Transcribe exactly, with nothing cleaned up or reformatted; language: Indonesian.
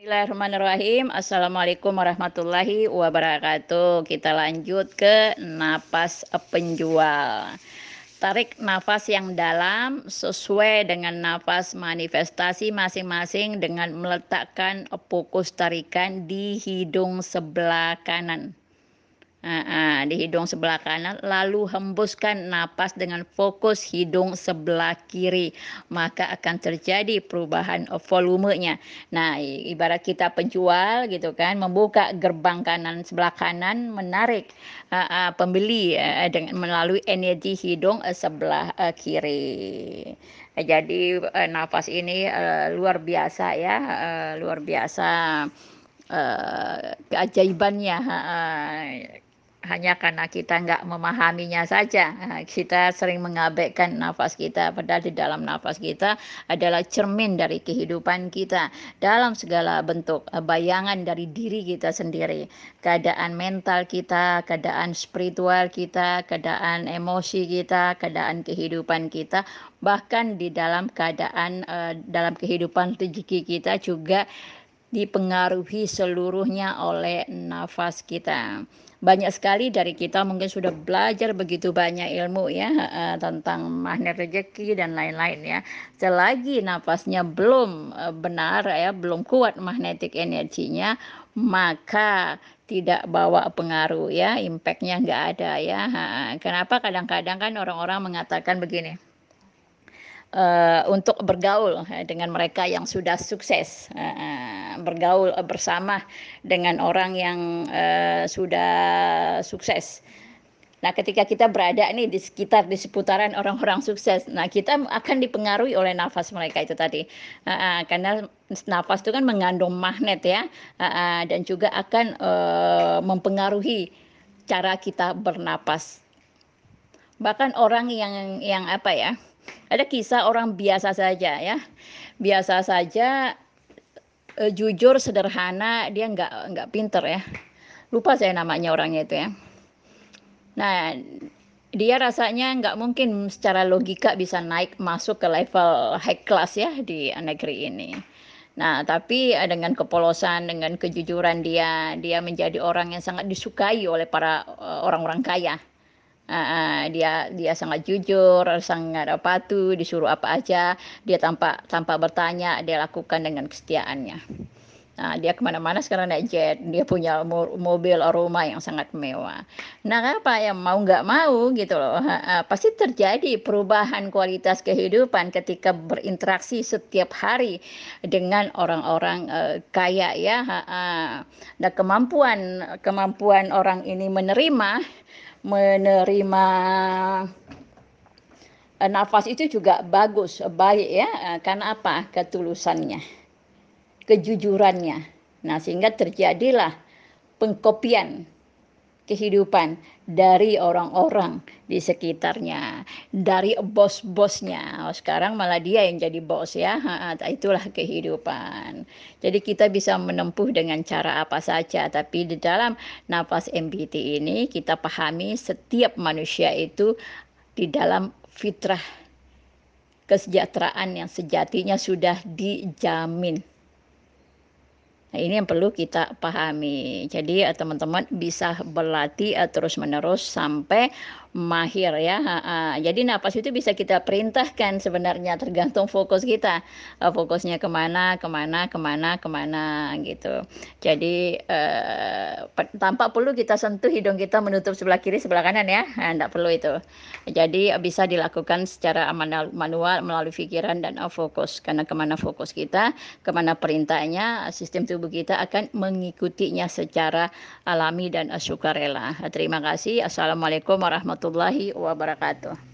Bismillahirrahmanirrahim. Assalamualaikum warahmatullahi wabarakatuh. Kita lanjut ke napas penjual. Tarik nafas yang dalam sesuai dengan nafas manifestasi masing-masing dengan meletakkan fokus tarikan di hidung sebelah kanan. Heeh, di hidung sebelah kanan, lalu hembuskan napas dengan fokus hidung sebelah kiri, maka akan terjadi perubahan eh, volumenya. Nah, ibarat kita penjual gitu kan, membuka gerbang kanan sebelah kanan, menarik uh, uh, pembeli uh, dengan melalui energi hidung uh, sebelah uh, kiri. Eh, Jadi uh, nafas ini uh, luar biasa ya, uh, luar biasa uh, keajaibannya. Uh, hanya karena kita nggak memahaminya saja, kita sering mengabaikan nafas kita, padahal di dalam nafas kita adalah cermin dari kehidupan kita dalam segala bentuk, bayangan dari diri kita sendiri, keadaan mental kita, keadaan spiritual kita, keadaan emosi kita, keadaan kehidupan kita, bahkan di dalam keadaan dalam kehidupan rezeki kita juga dipengaruhi seluruhnya oleh nafas kita. Banyak sekali dari kita mungkin sudah belajar begitu banyak ilmu ya uh, tentang magnet rezeki dan lain-lain ya. Selagi nafasnya belum uh, benar ya, belum kuat magnetik energinya, maka tidak bawa pengaruh ya, impactnya nggak ada ya. Uh, kenapa kadang-kadang kan orang-orang mengatakan begini, uh, untuk bergaul uh, dengan mereka yang sudah sukses, uh, bergaul uh, bersama dengan orang yang uh, sudah sukses. Nah, ketika kita berada nih di sekitar, di seputaran orang-orang sukses, nah kita akan dipengaruhi oleh nafas mereka itu tadi. Uh, uh, karena nafas itu kan mengandung magnet ya, uh, uh, dan juga akan uh, mempengaruhi cara kita bernapas. Bahkan orang yang yang apa ya, ada kisah orang biasa saja ya, biasa saja, eee, jujur, sederhana, dia nggak nggak pinter ya, lupa saya namanya orangnya itu ya. Nah, dia rasanya nggak mungkin secara logika bisa naik masuk ke level high class ya di negeri ini. Nah, tapi, eee, dengan kepolosan, dengan kejujuran dia, dia menjadi orang yang sangat disukai oleh para, eee, orang-orang kaya. Heeh, dia dia sangat jujur, sangat patuh, disuruh apa aja, dia tanpa tanpa bertanya, dia lakukan dengan kesetiaannya. Nah, dia kemana mana sekarang naik jet, dia punya mo mobil, rumah yang sangat mewah. Nah, apa ya, mau nggak mau gitu loh, heeh, pasti terjadi perubahan kualitas kehidupan ketika berinteraksi setiap hari dengan orang-orang, eee, kaya ya, heeh. Nah, kemampuan kemampuan orang ini menerima menerima eee, nafas itu juga bagus, baik ya, eee, karena apa? Ketulusannya, kejujurannya. Nah, sehingga terjadilah pengkopian kehidupan dari orang-orang di sekitarnya, dari bos-bosnya. Oh, sekarang malah dia yang jadi bos ya, heeh, itulah kehidupan. Jadi kita bisa menempuh dengan cara apa saja, tapi di dalam nafas M B T ini kita pahami setiap manusia itu di dalam fitrah kesejahteraan yang sejatinya sudah dijamin. Nah, ini yang perlu kita pahami. Jadi ya teman-teman bisa berlatih uh, terus-menerus sampai mahir ya. Heeh. Jadi napas itu bisa kita perintahkan sebenarnya tergantung fokus kita. Uh, fokusnya kemana, kemana, kemana, kemana gitu. Jadi uh, tanpa perlu kita sentuh hidung kita menutup sebelah kiri, sebelah kanan ya. Nah, enggak perlu itu. Jadi uh, bisa dilakukan secara manual melalui pikiran dan uh, fokus. Karena kemana fokus kita, kemana perintahnya, sistem tubuh kita akan mengikutinya secara alami dan sukarela. Terima kasih. Assalamualaikum warahmatullahi wabarakatuh.